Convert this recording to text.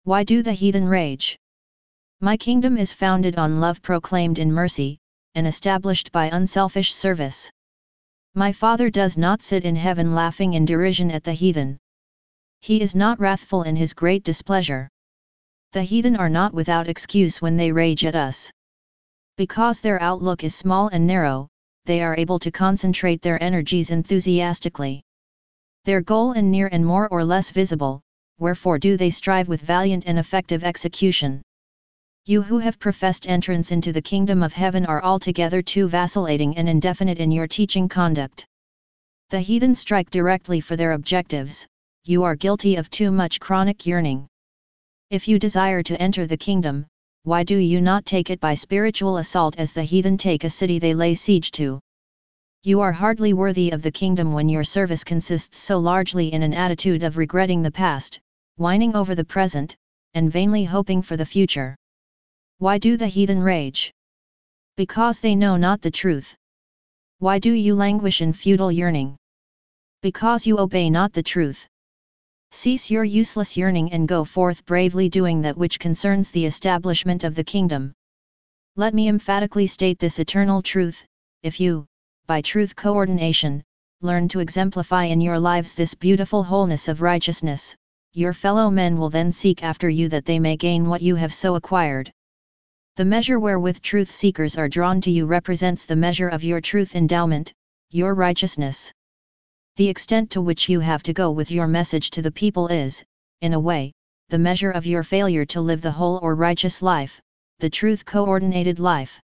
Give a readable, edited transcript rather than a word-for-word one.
Why do the heathen rage? My kingdom is founded on love proclaimed in mercy, and established by unselfish service. My Father does not sit in heaven laughing in derision at the heathen. He is not wrathful in his great displeasure. The heathen are not without excuse when they rage at us. Because their outlook is small and narrow, they are able to concentrate their energies enthusiastically. Their goal is near and more or less visible, wherefore do they strive with valiant and effective execution. You who have professed entrance into the kingdom of heaven are altogether too vacillating and indefinite in your teaching conduct. The heathen strike directly for their objectives, you are guilty of too much chronic yearning. If you desire to enter the kingdom, why do you not take it by spiritual assault as the heathen take a city they lay siege to? You are hardly worthy of the kingdom when your service consists so largely in an attitude of regretting the past, whining over the present, and vainly hoping for the future. Why do the heathen rage? Because they know not the truth. Why do you languish in futile yearning? Because you obey not the truth. Cease your useless yearning and go forth bravely doing that which concerns the establishment of the kingdom. Let me emphatically state this eternal truth: if you, by truth coordination, learn to exemplify in your lives this beautiful wholeness of righteousness, your fellow men will then seek after you that they may gain what you have so acquired. The measure wherewith truth seekers are drawn to you represents the measure of your truth endowment, your righteousness. The extent to which you have to go with your message to the people is, in a way, the measure of your failure to live the whole or righteous life, the truth coordinated life.